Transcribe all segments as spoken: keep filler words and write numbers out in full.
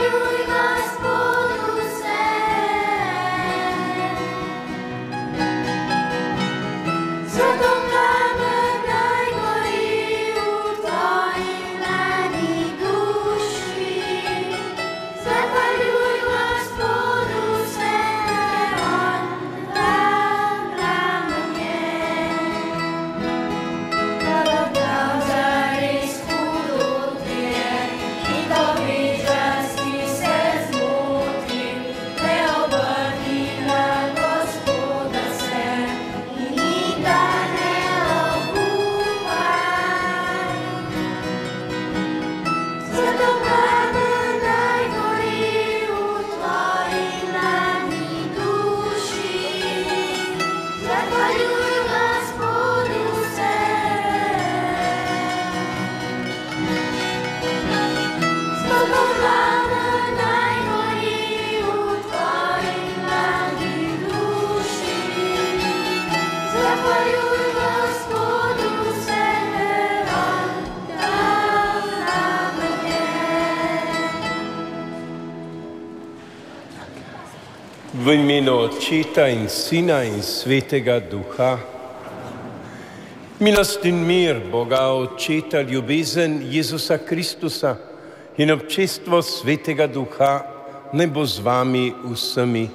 V imenu Očeta in Sina in Svetega Duha. Milost in mir Boga Očeta, ljubezen Jezusa Kristusa in občestvo Svetega Duha naj bo z vami vsemi.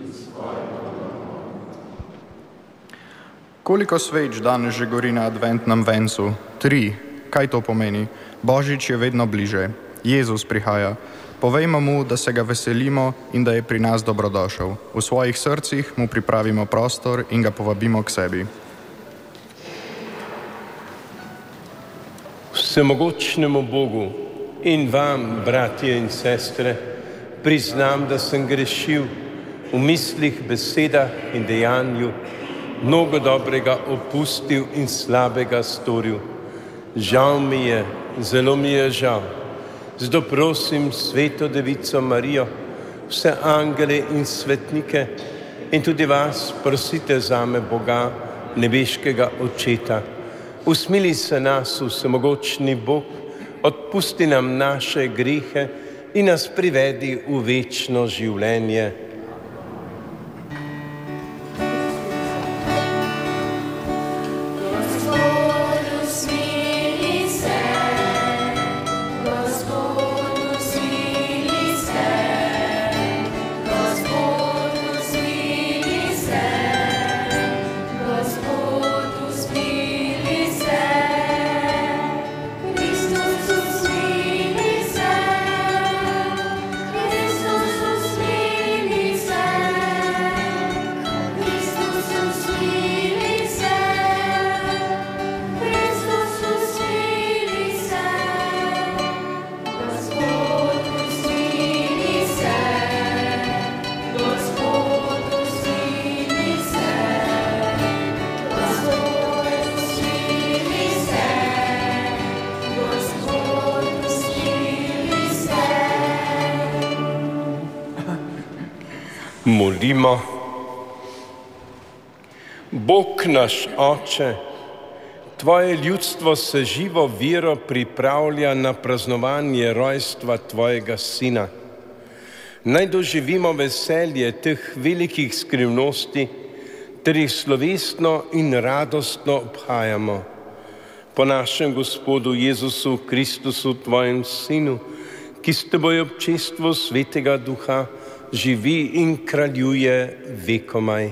Koliko sveč danes že gori na adventnem vencu? Tri. Kaj to pomeni? Božič je vedno bliže. Jezus prihaja. Povejmo mu, da se ga veselimo in da je pri nas dobrodošel. V svojih srcih mu pripravimo prostor in ga povabimo k sebi. Vsemogočnemu Bogu in vam, bratje in sestre, priznam, da sem grešil v mislih, besedah in dejanju, mnogo dobrega opustil in slabega storil. Žal mi je, zelo mi je žal. Zato prosim Sveto Devico Marijo, vse angele in svetnike in tudi vas prosite zame Boga, nebeškega Očeta. Usmili se nas, vsemogočni Bog, odpusti nam naše grehe in nas privedi v večno življenje. Molimo. Bog naš Oče, Tvoje ljudstvo se živo vero pripravlja na praznovanje rojstva Tvojega Sina. Naj doživimo veselje teh velikih skrivnosti, ter jih slovesno in radostno obhajamo. Po našem Gospodu Jezusu Kristusu, Tvojem Sinu, ki s Teboj občestvo Svetega Duha živi in kraljuje vekomaj.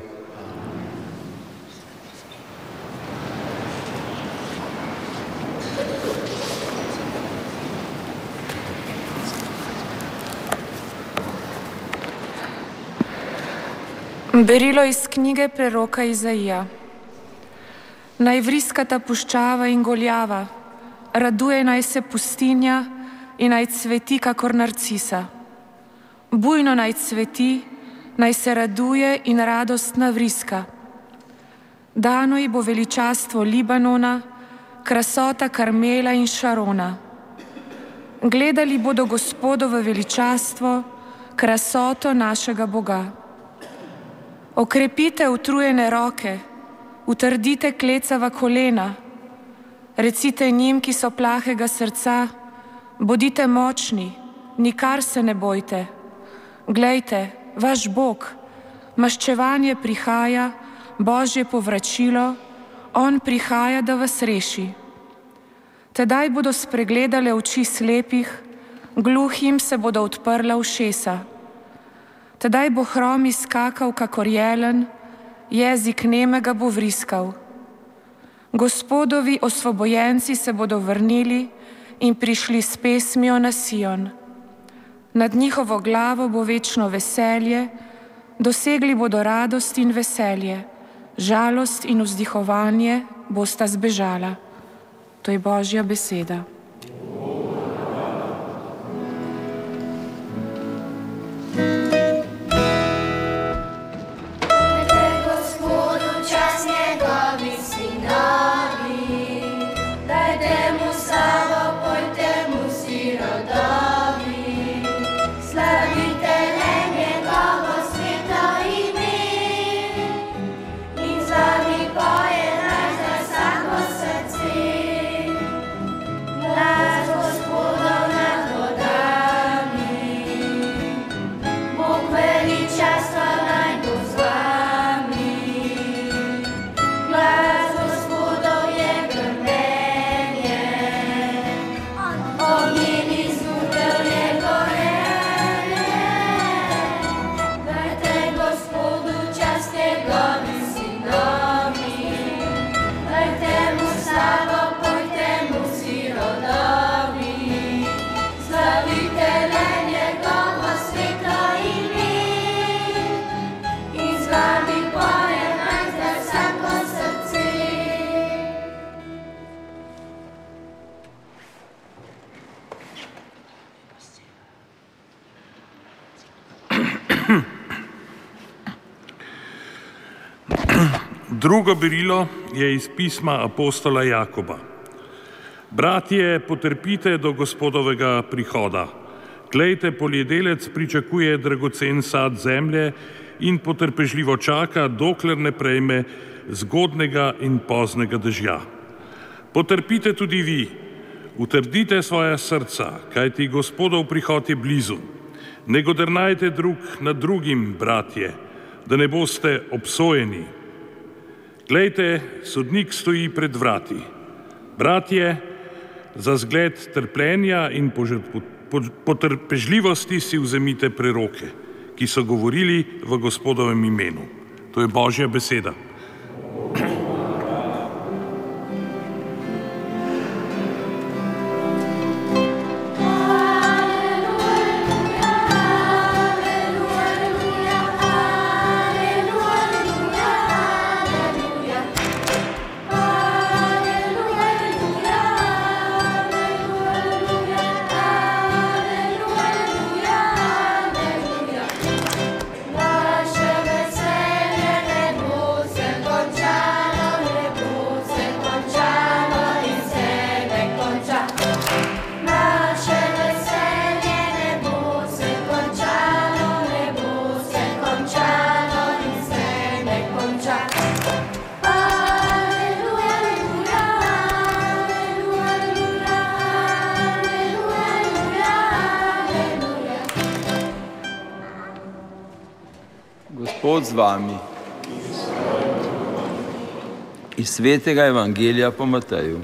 Berilo iz knjige preroka Izaija. Naj vriskata puščava in goljava, raduje naj se pustinja in naj cveti kakor narcisa. Bujno naj cveti, naj se raduje in radostna vriska. Dano ji bo veličastvo Libanona, krasota Karmela in Šarona. Gledali bodo Gospodovo veličastvo, krasoto našega Boga. Okrepite utrujene roke, utrdite klecava kolena, recite njim, ki so plahega srca, bodite močni, nikar se ne bojte. Glejte, vaš Bog, maščevanje prihaja, Božje povračilo, on prihaja, da vas reši. Tedaj bodo spregledale oči slepih, gluhim se bodo odprla ušesa. Tedaj bo hrom izskakal kakor jelen, jezik nemega bo vriskal. Gospodovi osvobojenci se bodo vrnili in prišli s pesmijo na Sion. Nad njihovo glavo bo večno veselje, dosegli bodo radost in veselje, žalost in vzdihovanje bosta zbežala. To je Božja beseda. Drugo berilo je iz pisma apostola Jakoba. Bratje, potrpite do Gospodovega prihoda. Glejte, poljedelec pričakuje dragocen sad zemlje in potrpežljivo čaka, dokler ne prejme zgodnega in poznega dežja. Potrpite tudi vi, utrdite svoja srca, kajti Gospodov prihod je blizu. Ne godrnajte drug nad drugim, bratje, da ne boste obsojeni. Glejte, sodnik stoji pred vrati. Bratje, za zgled trpljenja in potrpežljivosti si vzemite preroke, ki so govorili v Gospodovem imenu. To je Božja beseda. Gospod z vami. Iz svetega evangelija po Mateju.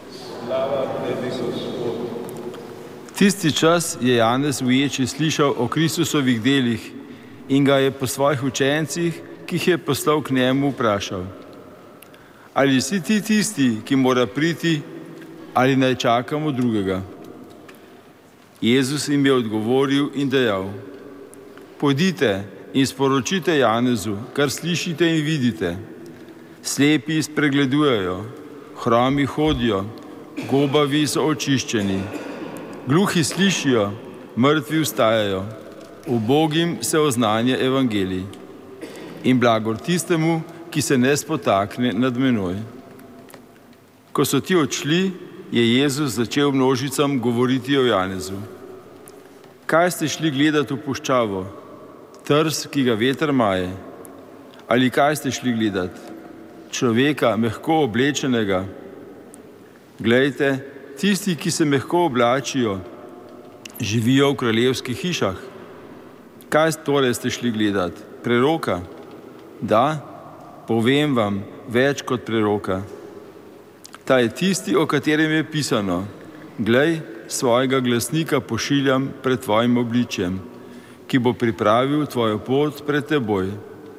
Tisti čas je Janez uječi slišal o Kristusovih delih in ga je po svojih učencih, ki jih je poslal k njemu, vprašal: ali si ti tisti, ki mora priti, ali naj čakamo drugega? Jezus jim je odgovoril in dejal: pojdite in sporočite Janezu, kar slišite in vidite. Slepi spregledujejo, hromi hodijo, gobavi so očiščeni, gluhi slišijo, mrtvi vstajajo, ubogim se oznanja evangelij. In blagor tistemu, ki se ne spotakne nad menoj. Ko so ti odšli, je Jezus začel množicam govoriti o Janezu. Kaj ste šli gledati v puščavo? Trs, ki ga veter maje? Ali kaj ste šli gledati? Človeka, mehko oblečenega? Glejte, tisti, ki se mehko oblačijo, živijo v kraljevskih hišah. Kaj torej ste šli gledat? Preroka? Da, povem vam, več kot preroka. Ta je tisti, o katerem je pisano: glej, svojega glasnika pošiljam pred tvojim obličjem, ki bo pripravil tvojo pot pred teboj.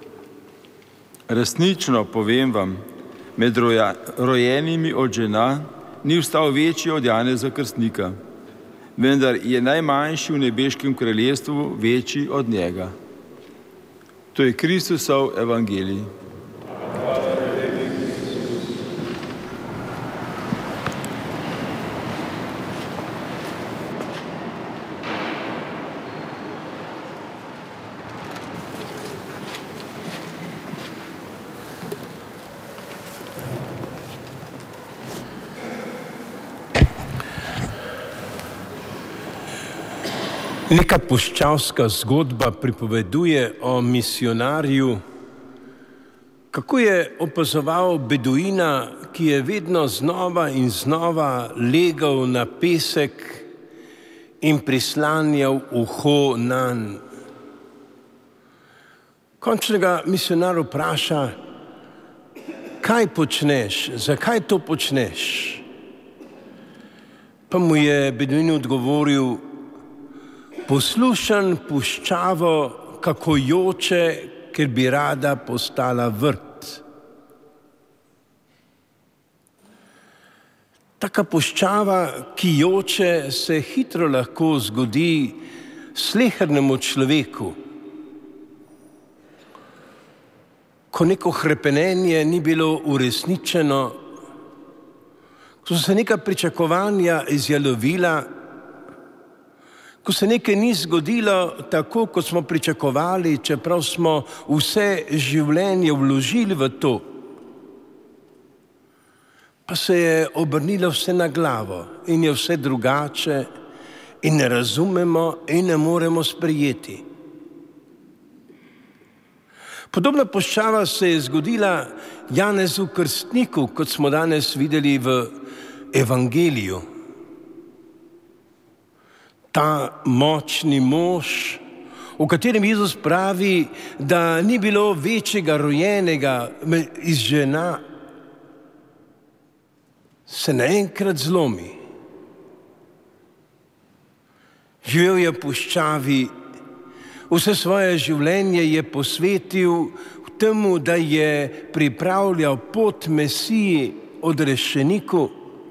Resnično povem vam, med roja, rojenimi od žena ni vstal večji od Janeza Krstnika, vendar je najmanjši v nebeškem kraljestvu večji od njega. To je Kristusov evangelij. Neka puščavska zgodba pripoveduje o misijonarju, kako je opazoval beduina, ki je vedno znova in znova legal na pesek in prislanjal uho nanj. Končno ga misijonar vpraša: kaj počneš, zakaj to počneš? Pa mu je beduin odgovoril: poslušam puščavo, kako joče, ker bi rada postala vrt. Taka puščava, ki joče, se hitro lahko zgodi slehernemu človeku. Ko neko hrepenenje ni bilo uresničeno, ko so se neka pričakovanja izjalovila, ko se nekaj ni zgodilo tako, kot smo pričakovali, čeprav smo vse življenje vložili v to, pa se je obrnilo vse na glavo in je vse drugače in ne razumemo in ne moremo sprejeti. Podobna puščava se je zgodila Janezu Krstniku, kot smo danes videli v evangeliju. Ta močni mož, o katerem Jezus pravi, da ni bilo večjega rojenega iz žena, se naenkrat zlomi. Živel je v puščavi, vse svoje življenje je posvetil temu, da je pripravljal pot Mesiji, odrešeniku.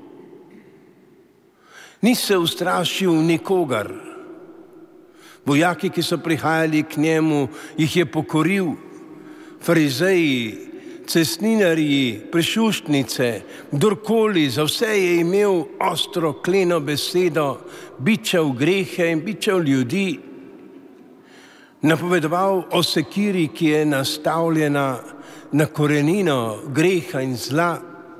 Ni se ustrašil nikogar. Vojaki, ki so prihajali k njemu, jih je pokoril. Farizeji, cestninarji, prešuštnice, kdorkoli, za vse je imel ostro kleno besedo, bičal grehe in bičal ljudi. Napovedoval o sekiri, ki je nastavljena na korenino greha in zla.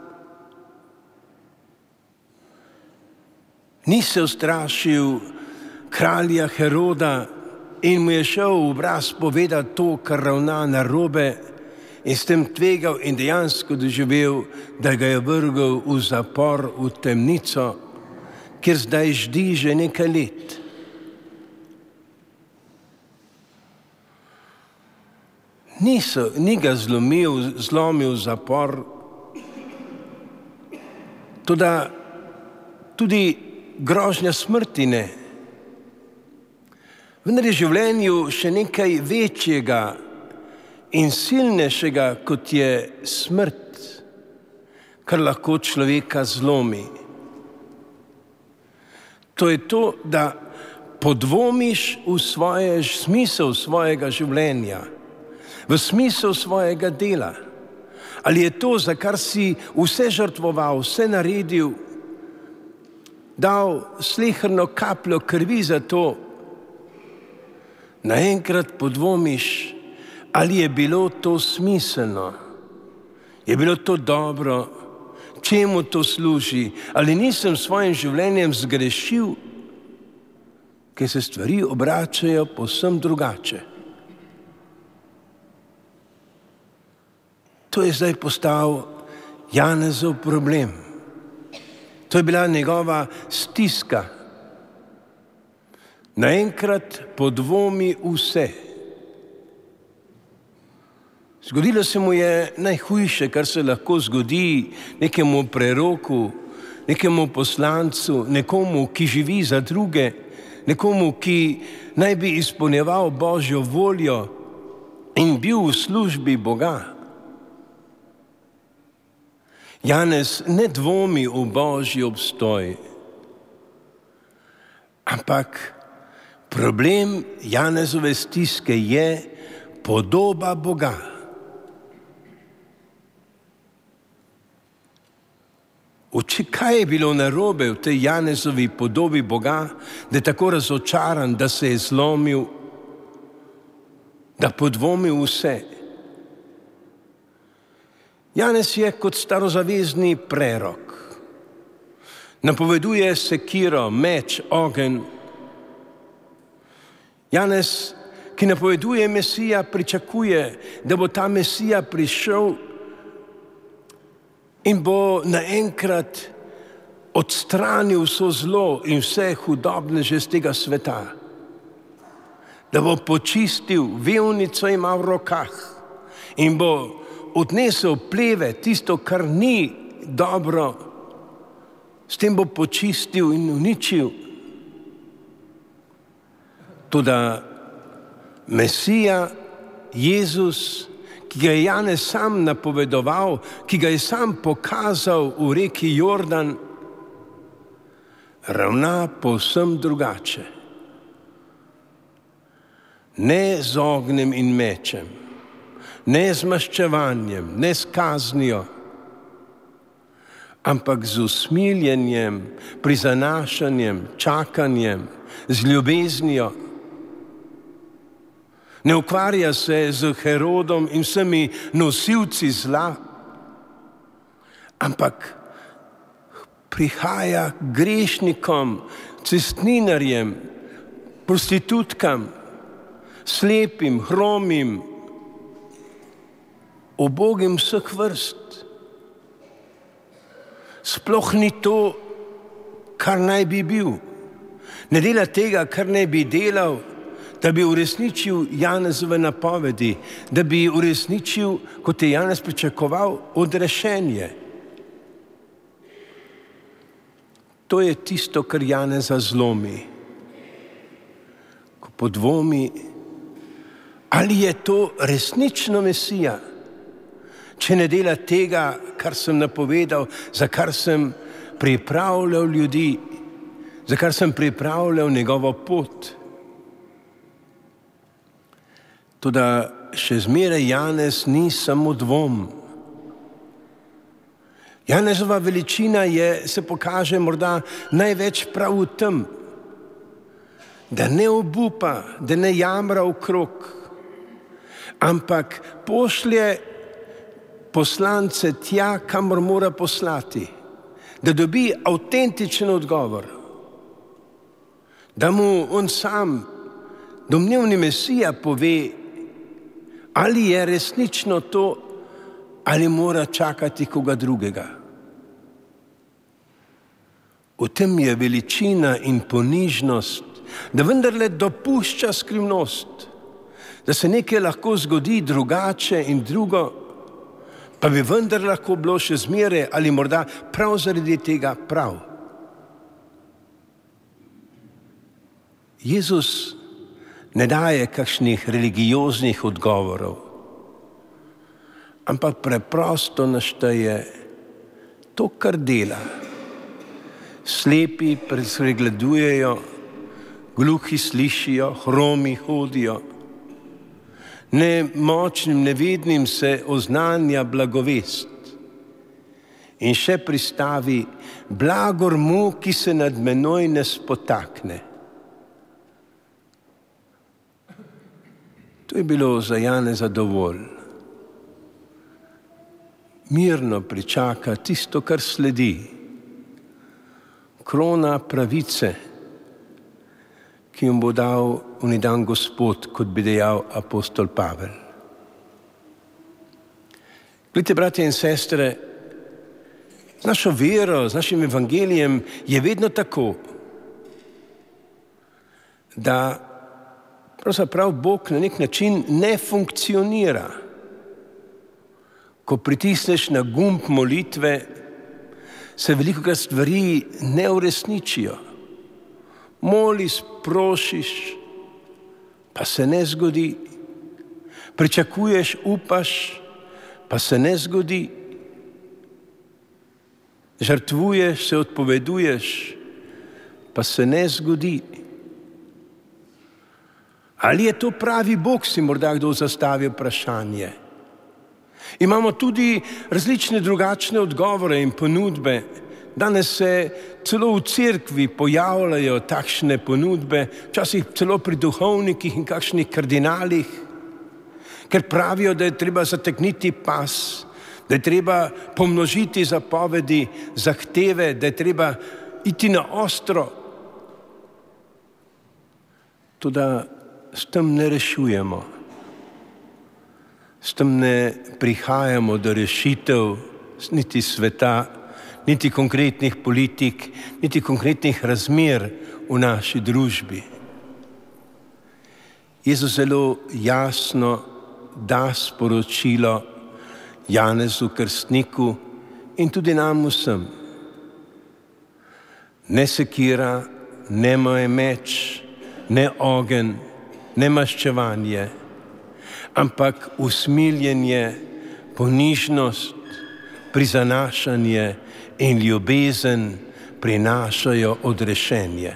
Ni se ustrašil kralja Heroda in mu je šel v obraz povedati to, kar ravna narobe, in s tem tvegal in dejansko doživel, da ga je vrgel v zapor, v temnico, kjer zdaj ždi že nekaj let. Niso, ni ga zlomil, zlomil zapor, toda tudi grožnja smrti ne. Vendar je v življenju še nekaj večjega in silnejšega, kot je smrt, kar lahko človeka zlomi. To je to, da podvomiš v svoje smisel svojega življenja, v smisel svojega dela. Ali je to, za kar si vse žrtvoval, vse naredil, dal sleherno kapljo krvi za to, naenkrat podvomiš, ali je bilo to smiselno, je bilo to dobro, čemu to služi, ali nisem s svojim življenjem zgrešil, ker se stvari obračajo povsem drugače. To je zdaj postal Janezov problem. To je bila njegova stiska. naenkrat podvomi vse. Zgodilo se mu je najhujše, kar se lahko zgodi nekemu preroku, nekemu poslancu, nekomu, ki živi za druge, nekomu, ki naj bi izpolnjeval Božjo voljo in bil v službi Boga. Janez ne dvomi v Božji obstoj, ampak problem Janezove stiske je podoba Boga. Oči, kaj je bilo narobe v tej Janezovi podobi Boga, da je tako razočaran, da se je zlomil, da podvomi vse. Janez je kot starozavezni prerok. Napoveduje sekiro, meč, ogenj. Janez, ki napoveduje Mesija, pričakuje, da bo ta Mesija prišel in bo naenkrat odstranil vso zlo in vse hudobneže z tega sveta. Da bo počistil, vevnico ima v rokah in bo odnesel pleve, tisto, kar ni dobro, s tem bo počistil in uničil. Toda Mesija, Jezus, ki ga je Janez sam napovedoval, ki ga je sam pokazal v reki Jordan, ravna povsem drugače. Ne z ognjem in mečem, ne z maščevanjem, ne s kaznijo, ampak z usmiljenjem, prizanašanjem, čakanjem, z ljubeznijo. Ne ukvarja se z Herodom in vsemi nosilci zla, ampak prihaja grešnikom, cestninarjem, prostitutkam, slepim, hromim, ubogim vseh vrst. Sploh ni to, kar naj bi bil. Ne dela tega, kar naj bi delal, da bi uresničil Janezove napovedi, da bi uresničil, kot je Janez pričakoval, odrešenje. To je tisto, kar Janeza zlomi. Ko podvomi, ali je to resnično Mesija, če ne dela tega, kar sem napovedal, za kar sem pripravljal ljudi, za kar sem pripravljal njegovo pot. Toda še zmeraj Janez ni samo dvom. Janezova veličina je, se pokaže morda največ prav v tem, da ne obupa, da ne jamra okrog, ampak pošlje poslance tja, kamor mora poslati, da dobi avtentičen odgovor, da mu on sam, domnevni Mesija, pove, ali je resnično to, ali mora čakati koga drugega. V tem je veličina in ponižnost, da vendarle dopušča skrivnost, da se nekaj lahko zgodi drugače in drugo, pa bi vendar lahko bilo še zmeraj ali morda prav zaradi tega prav. Jezus ne daje kakšnih religioznih odgovorov, ampak preprosto našteje to, kar dela. Slepi pregledujejo, gluhi slišijo, hromi hodijo. Nemočnim, nevidnim se oznanja blagovest. In še pristavi, blagor mu, ki se nad menoj ne spotakne. To je bilo za Janeza dovolj. Mirno pričaka tisto, kar sledi. Krona pravice, ki jim bo dal oni dan Gospod, kot bi dejal apostol Pavel. Glejte, bratje in sestre, z našo vero, z našim evangelijem je vedno tako, da pravzaprav Bog na nek način ne funkcionira. Ko pritisneš na gumb molitve, se velikokrat stvari ne uresničijo. Moliš, prosiš, pa se ne zgodi. Pričakuješ, upaš, pa se ne zgodi. Žrtvuješ, se odpoveduješ, pa se ne zgodi. Ali je to pravi Bog, si morda kdo zastavi vprašanje. Imamo tudi različne drugačne odgovore in ponudbe. Danes se celo v cerkvi pojavljajo takšne ponudbe, včasih celo pri duhovnikih in kakšnih kardinalih, ker pravijo, da je treba zategniti pas, da je treba pomnožiti zapovedi, zahteve, da je treba iti na ostro. Toda s tem ne rešujemo. S tem ne prihajamo do rešitev niti sveta, niti konkretnih politik, niti konkretnih razmer v naši družbi. Jezus zelo jasno da sporočilo Janezu Krstniku in tudi nam vsem. Ne sekira, ne moj meč, ne ogenj, ne maščevanje, ampak usmiljenje, ponižnost, prizanašanje in ljubezen prinašajo odrešenje.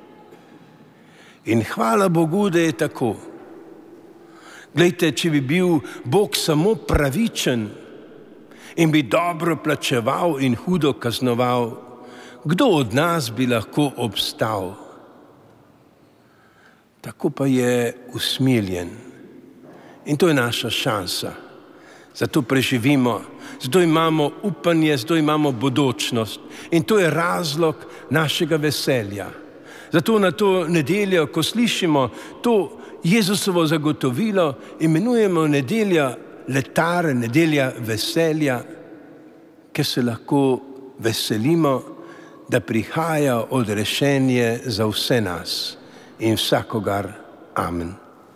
In hvala Bogu, da je tako. Glejte, če bi bil Bog samo pravičen in bi dobro plačeval in hudo kaznoval, kdo od nas bi lahko obstal? Tako pa je usmiljen. In to je naša šansa. Zato preživimo, zato imamo upanje, zato imamo bodočnost. In to je razlog našega veselja. Zato na to nedeljo, ko slišimo to Jezusovo zagotovilo, imenujemo nedelja letare, nedelja veselja, ker se lahko veselimo, da prihaja odrešenje za vse nas in vsakogar. Amen.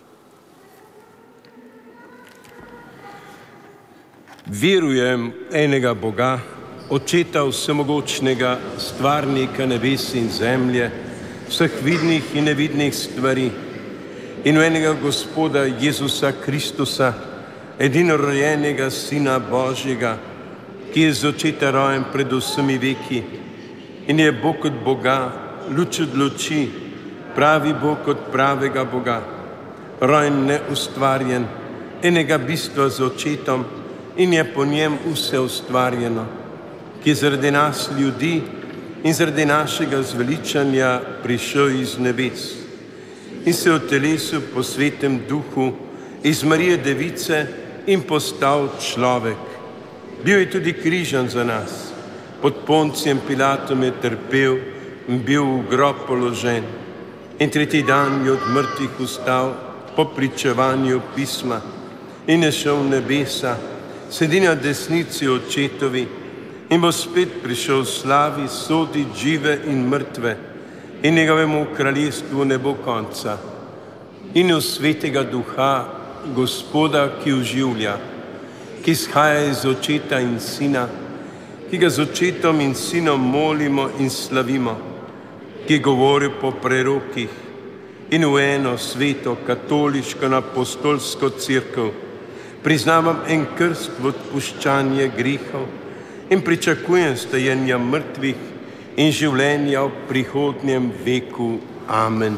Verujem enega Boga, Očeta vsemogočnega, stvarnika nebes in zemlje, vseh vidnih in nevidnih stvari, in v enega Gospoda Jezusa Kristusa, edinorojenega Sina Božjega, ki je z očeta rojen pred vsemi veki in je Bog od Boga, luč od luči, pravi Bog od pravega Boga, rojen neustvarjen, enega bistva z očetom in je po njem vse ustvarjeno, ki je zaradi nas ljudi in zaradi našega zveličanja prišel iz nebes in se v telesu po svetem duhu iz Marije Device in postal človek. Bil je tudi križan za nas, pod Poncijem Pilatom je trpel in bil v grob položen in tretji dan je od mrtvih vstal po pričevanju pisma in je šel v nebesa, sedi na desnici očetovi in bo spet prišel v slavi soditi žive in mrtve in njegovemu kraljestvu ne bo konca. In v svetega duha, Gospoda, ki oživlja, ki izhaja iz očeta in sina, ki ga z očetom in sinom molimo in slavimo, ki govori po prerokih in v eno sveto, katoliško, apostolsko cerkev, priznavam en krst v odpuščanje grehov in pričakujem stajenja mrtvih in življenja v prihodnjem veku. Amen.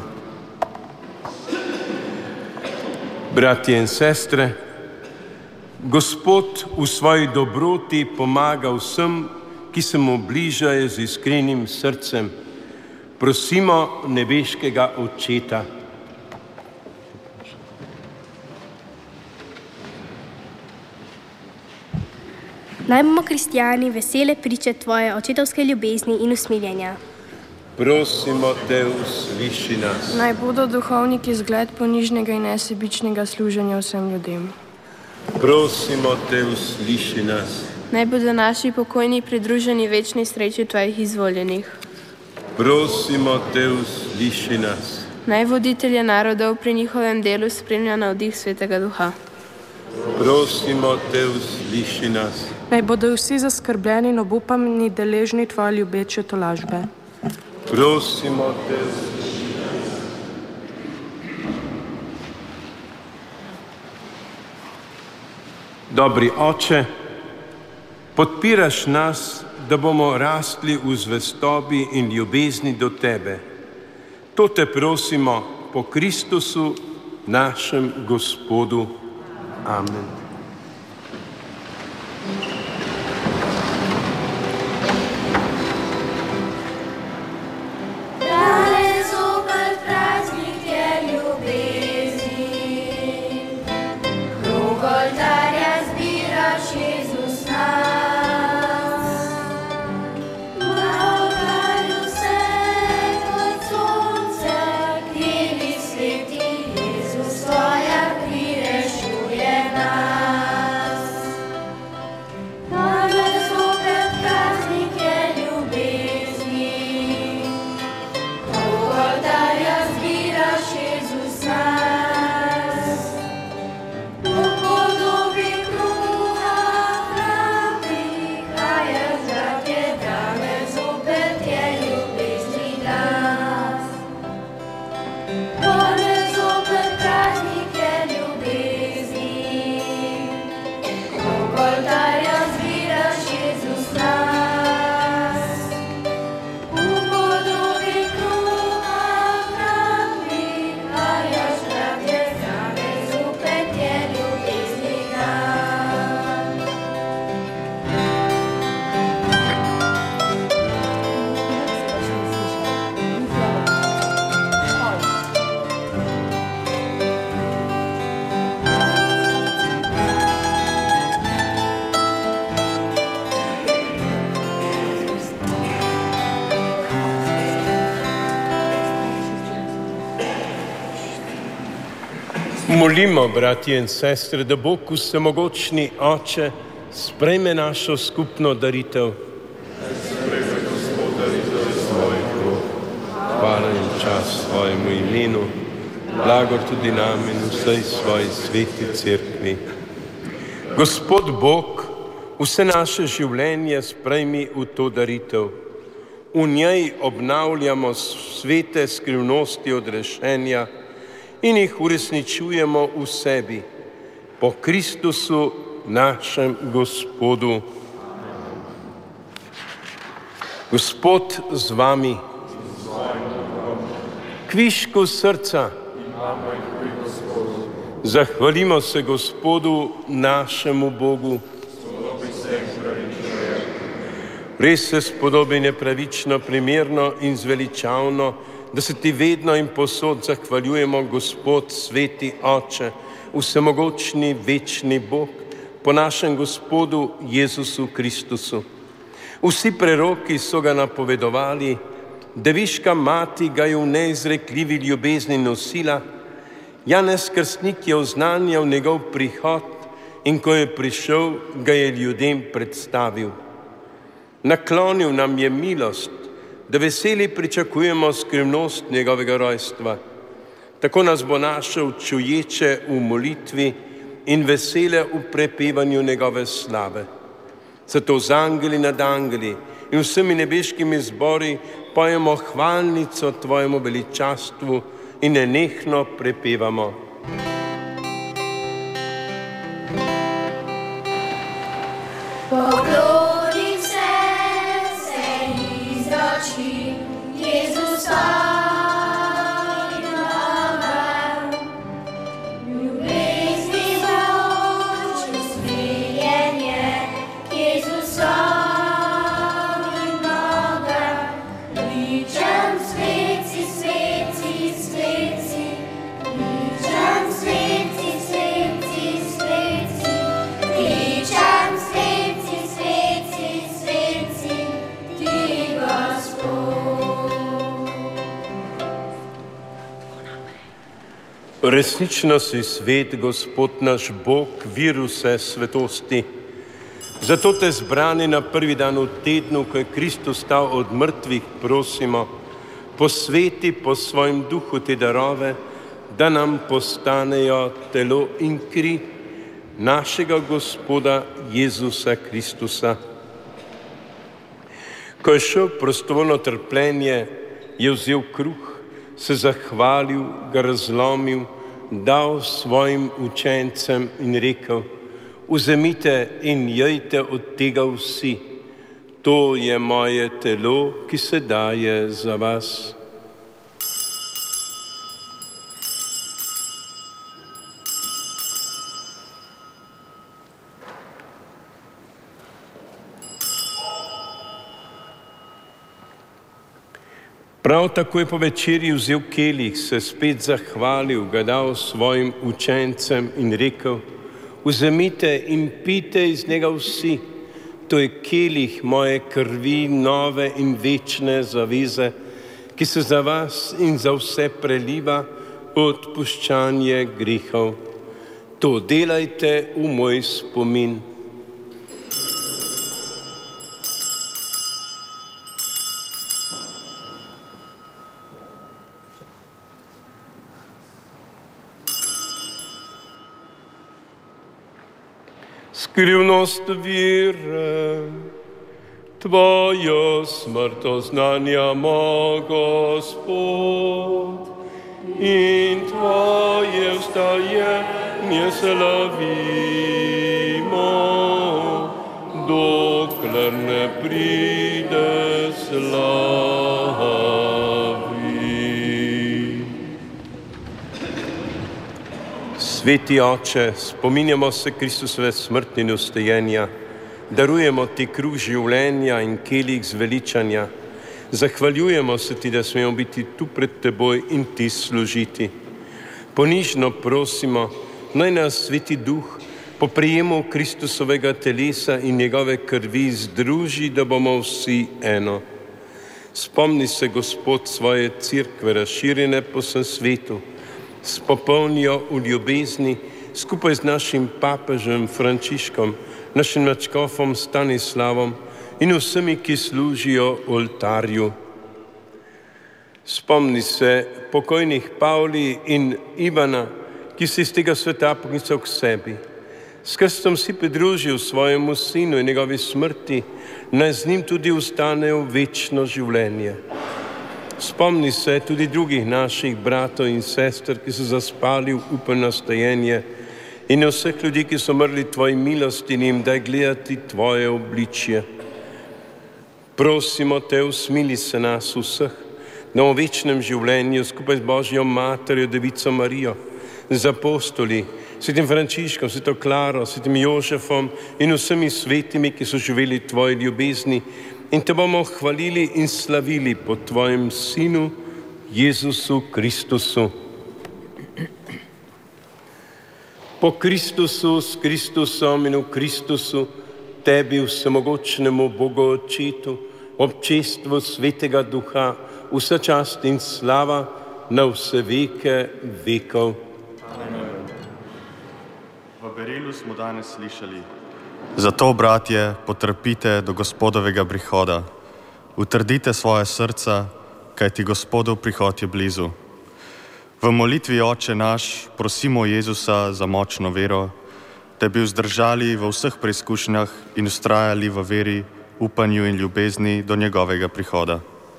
Bratje in sestre, Gospod v svoji dobroti pomaga vsem, ki se mu bližajo z iskrenim srcem. Prosimo nebeškega Očeta. Naj bomo kristijani vesele priče tvoje očetovske ljubezni in usmiljenja. Prosimo te, usliši nas. Naj bodo duhovniki zgled ponižnega in nesebičnega služenja vsem ljudem. Prosimo te, usliši nas. Naj bodo naši pokojni pridruženi večni sreči tvojih izvoljenih. Prosimo te, usliši nas. Naj voditelje narodov pri njihovem delu spremlja navdih Svetega Duha. Prosimo te, usliši nas. Naj bodo vsi zaskrbljeni in obupani deležni tvoje ljubeče tolažbe. Prosimo te, usliši nas. Dobri Oče, podpiraš nas, da bomo rastli v zvestobi in ljubezni do Tebe. To te prosimo po Kristusu, našem Gospodu. Amen. Molimo, bratje in sestre, da Bog vsemogočni Oče sprejme našo skupno daritev. Hvala in čas svojemu imenu, blagor tudi nam in vsej svoji sveti cerkvi. Gospod Bog, vse naše življenje sprejmi v to daritev. V njej obnavljamo svete skrivnosti odrešenja in jih uresničujemo v sebi, po Kristusu, našem Gospodu. Gospod z vami, kvišku srca, zahvalimo se Gospodu, našemu Bogu. Res se spodobi nepravično, primerno in zveličavno, da se ti vedno in posod zahvaljujemo, Gospod, sveti Oče, vsemogočni, večni Bog, po našem Gospodu Jezusu Kristusu. Vsi preroki so ga napovedovali, Deviška mati ga je v neizrekljivi ljubezni nosila, Janez Krstnik je oznanjal njegov prihod in ko je prišel, ga je ljudem predstavil. Naklonil nam je milost, da veseli pričakujemo skrivnost njegovega rojstva. Tako nas bo našel čuječe v molitvi in vesele v prepevanju njegove slave. Zato z angeli nad angeli in vsemi nebeškimi zbori pojemo hvalnico tvojemu veličastvu in nenehno prepevamo. Resnično si svet, Gospod naš Bog, vir vse svetosti. Zato te zbrani na prvi dan v tednu, ko je Kristus stal od mrtvih, prosimo, posveti po svojem duhu te darove, da nam postanejo telo in kri našega Gospoda Jezusa Kristusa. Ko je šel prostovoljno trpljenje, je vzel kruh, se zahvalil, ga razlomil, dal svojim učencem in rekel: vzemite in jejte od tega vsi. To je moje telo, ki se daje za vas. Prav tako je po večerji vzel kelih, se spet zahvalil, ga dal svojim učencem in rekel: vzemite in pijte iz njega vsi. To je kelih moje krvi, nove in večne zaveze, ki se za vas in za vse preliva v odpuščanje grehov. To delajte v moj spomin. Skrivnost vire, Tvojo smrt oznanjamo, Gospod, in Tvoje vstajanje slavimo, dokler ne pride slavi. Sveti Oče, spominjamo se Kristusove smrti in vstajenja, darujemo Ti kruh življenja in kelih zveličanja, zahvaljujemo se Ti, da smemo biti tu pred Teboj in Ti služiti. Ponižno prosimo, naj nas Sveti Duh po prijemu Kristusovega telesa in njegove krvi združi, da bomo vsi eno. Spomni se, Gospod, svoje cerkve razširjene po vsem svetu, spopolnijo v ljubezni skupaj z našim papežem Frančiškom, našim nadškofom Stanislavom in vsemi, ki služijo oltarju. Spomni se pokojnih Pavli in Ivana, ki se iz tega sveta poklical k sebi. S krstom si pridružil svojemu sinu in njegovi smrti, naj z njim tudi ustanejo v večno življenje. Spomni se tudi drugih naših bratov in sester, ki so zaspali v upanju na stajenje, in vseh ljudi, ki so umrli Tvoji milosti in jim daj gledati Tvoje obličje. Prosimo Te, usmili se nas vseh, da v večnem življenju skupaj z Božjo Materjo, Devico Marijo, z apostoli, svetim Frančiškom, sveto Klaro, svetim Jožefom in vsemi svetimi, ki so živeli Tvoji ljubezni, in Te bomo hvalili in slavili po Tvojem Sinu, Jezusu Kristusu. Po Kristusu, s Kristusom in v Kristusu, Tebi, vsemogočnemu Bogu Očetu, občestvu Svetega Duha, vsa čast in slava na vse veke vekov. Amen. V berilu smo danes slišali: zato, bratje, potrpite do Gospodovega prihoda. Utrdite svoje srca, kajti Gospodov prihod je blizu. V molitvi Oče naš prosimo Jezusa za močno vero, da bi vzdržali v vseh preizkušnjah in vztrajali v veri, upanju in ljubezni do njegovega prihoda.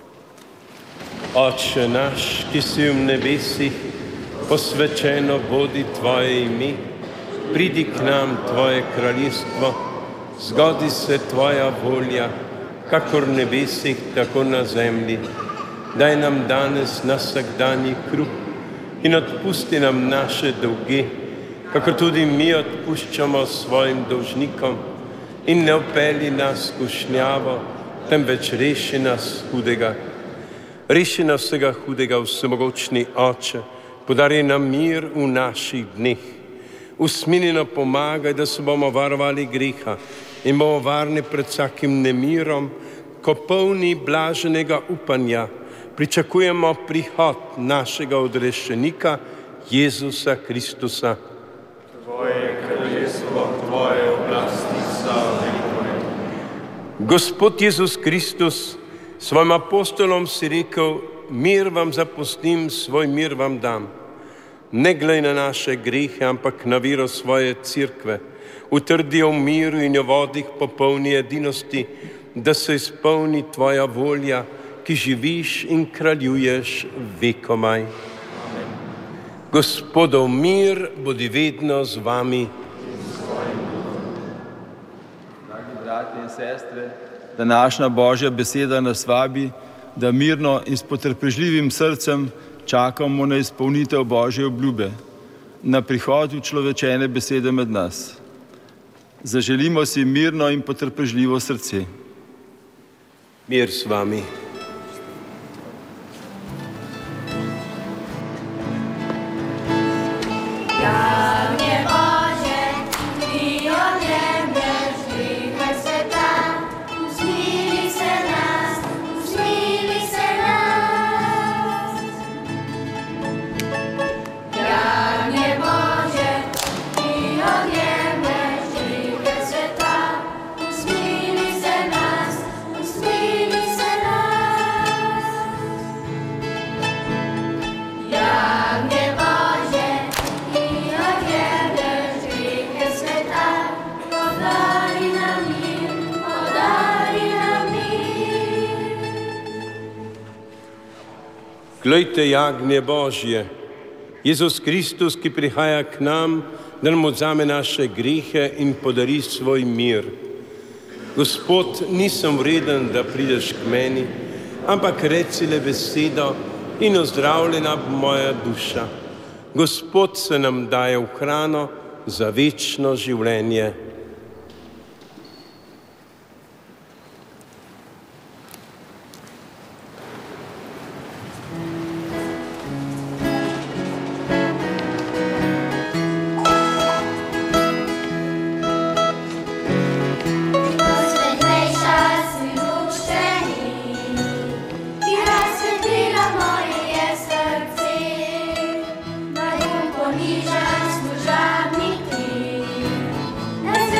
Oče naš, ki si v nebesih, posvečeno bodi Tvoje ime, pridi k nam Tvoje kraljestvo, zgodi se Tvoja volja, kakor v nebesih, tako na zemlji. Daj nam danes naš vsakdanji kruh in odpusti nam naše dolge, kakor tudi mi odpuščamo svojim dolžnikom, in ne vpelji nas v skušnjavo, temveč reši nas hudega. Reši nas vsega hudega, vsemogočni Oče, podari nam mir v naših dneh. Usmiljeno pomagaj, da se bomo varovali greha in bomo varni pred vsakim nemirom, ko polni blaženega upanja pričakujemo prihod našega odrešenika, Jezusa Kristusa. Tvoje kraljestvo, Tvoje oblasti so velikone. Gospod Jezus Kristus, svojim apostolom si rekel: mir vam zapustim, svoj mir vam dam. Ne glej na naše grehe, ampak na vero svoje cerkve. Utrdi jo v miru in jo vodi k popolni edinosti, da se izpolni tvoja volja, ki živiš in kraljuješ vekomaj. Gospodov mir bodi vedno z vami. Dragi bratje in sestre, današnja Božja beseda nas vabi, da mirno in s potrpežljivim srcem čakamo na izpolnitev Božje obljube, na prihod učlovečene besede med nas. Zaželimo si mirno in potrpežljivo srce. Mir s vami. Glejte, jagnje Božje, Jezus Kristus, ki prihaja k nam, da nam odzame naše grehe in podari svoj mir. Gospod, nisem vreden, da prideš k meni, ampak reci le besedo in ozdravljena bo moja duša. Gospod se nam daje v hrano za večno življenje. Ponižan služabnik ti,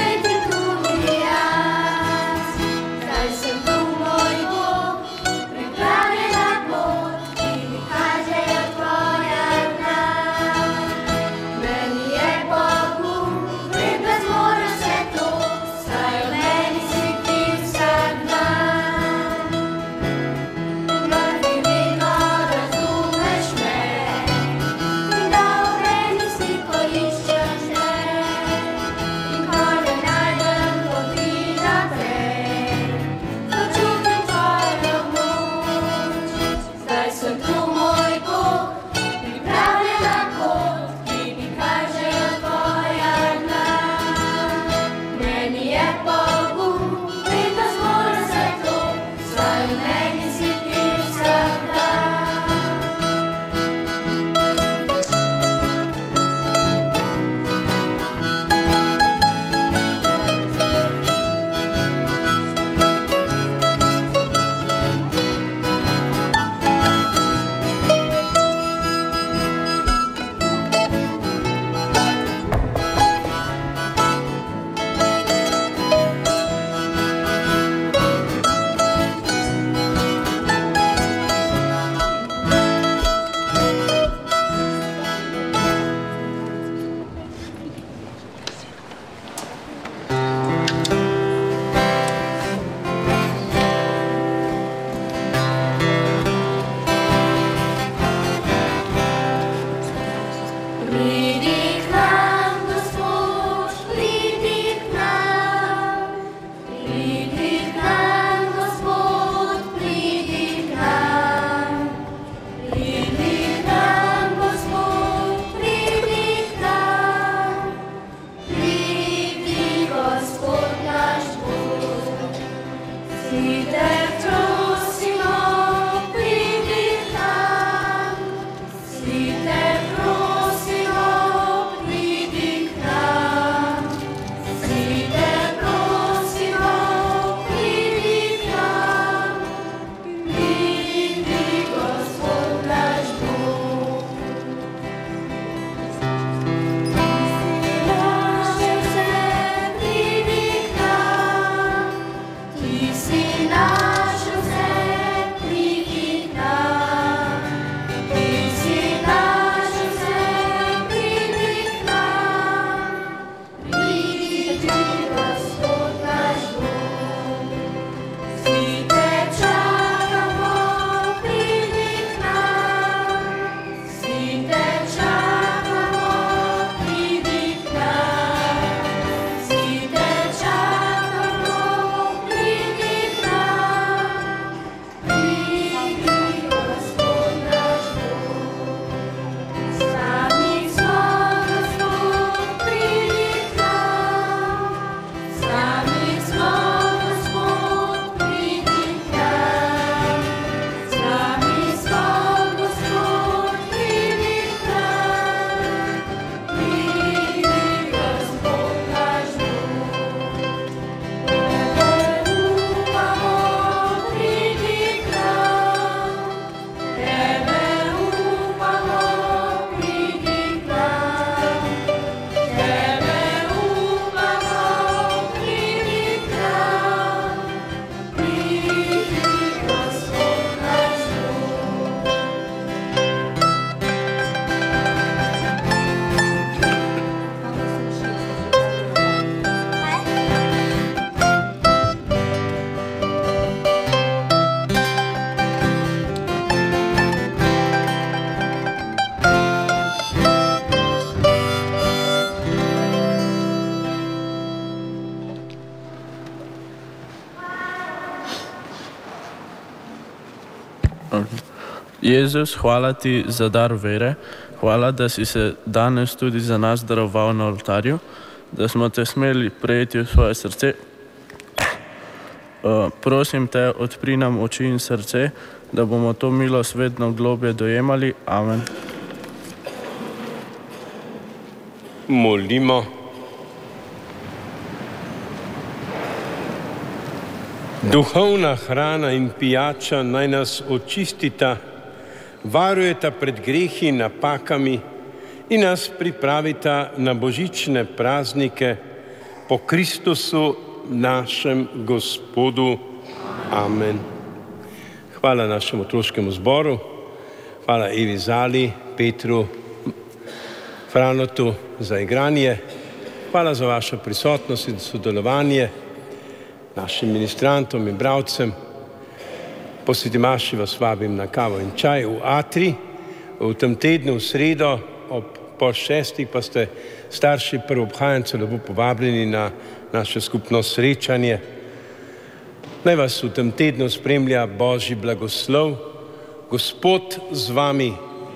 Jezus, hvala ti za dar vere, hvala, da si se danes tudi za nas daroval na oltarju, da smo te smeli prejeti v svoje srce. Uh, prosim te, odpri nam oči in srce, da bomo to milost vedno globje dojemali. Amen. Molimo. Duhovna hrana in pijača naj nas očistita, varujeta pred grehi in napakami in nas pripravita na božične praznike po Kristusu našem Gospodu. Amen. Hvala našemu otroškemu zboru, hvala Evi Zali, Petru, Franotu za igranje, hvala za vašo prisotnost in sodelovanje, našim ministrantom in bravcem. Po sveti maši vas vabim na kavo in čaj v Atri. V tem tednu, v sredo, ob pol šestih pa ste starši prvobhajencev lepo povabljeni na naše skupno srečanje. Naj vas v tem tednu spremlja Božji blagoslov. Gospod z vami.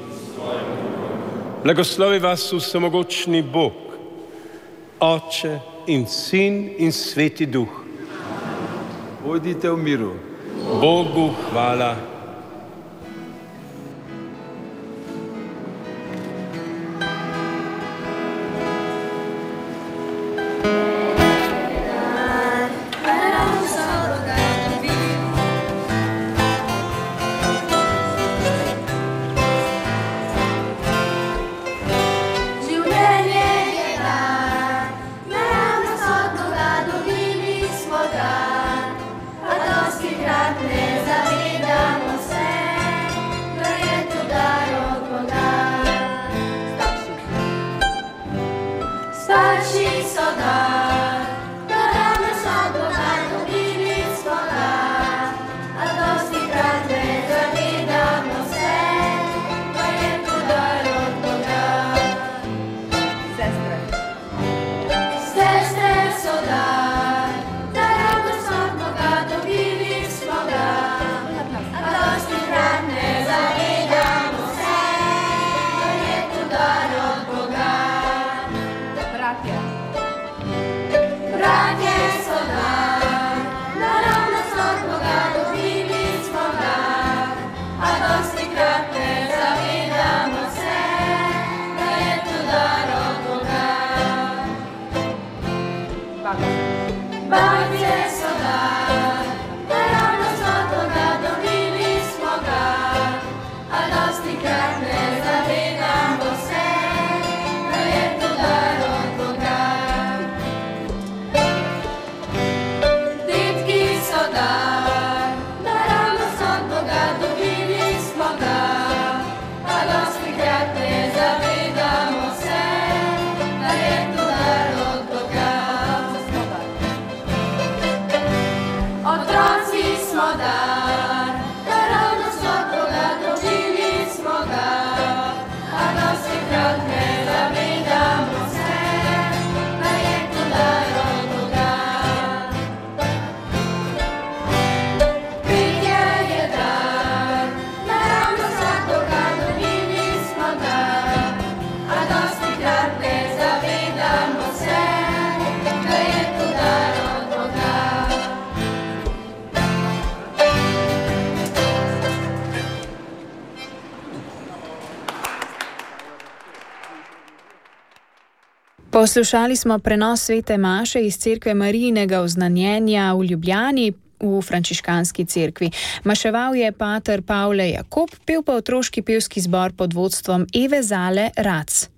Blagoslovi vas vsemogočni Bog, Oče in Sin in Sveti Duh. Pojdite v miru. Bogu hvala. Poslušali smo prenos svete maše iz cerkve Marijinega oznanjenja v Ljubljani v frančiškanski cerkvi. Maševal je pater Pavle Jakob, pel pa otroški pevski zbor pod vodstvom Eve Zale Rac.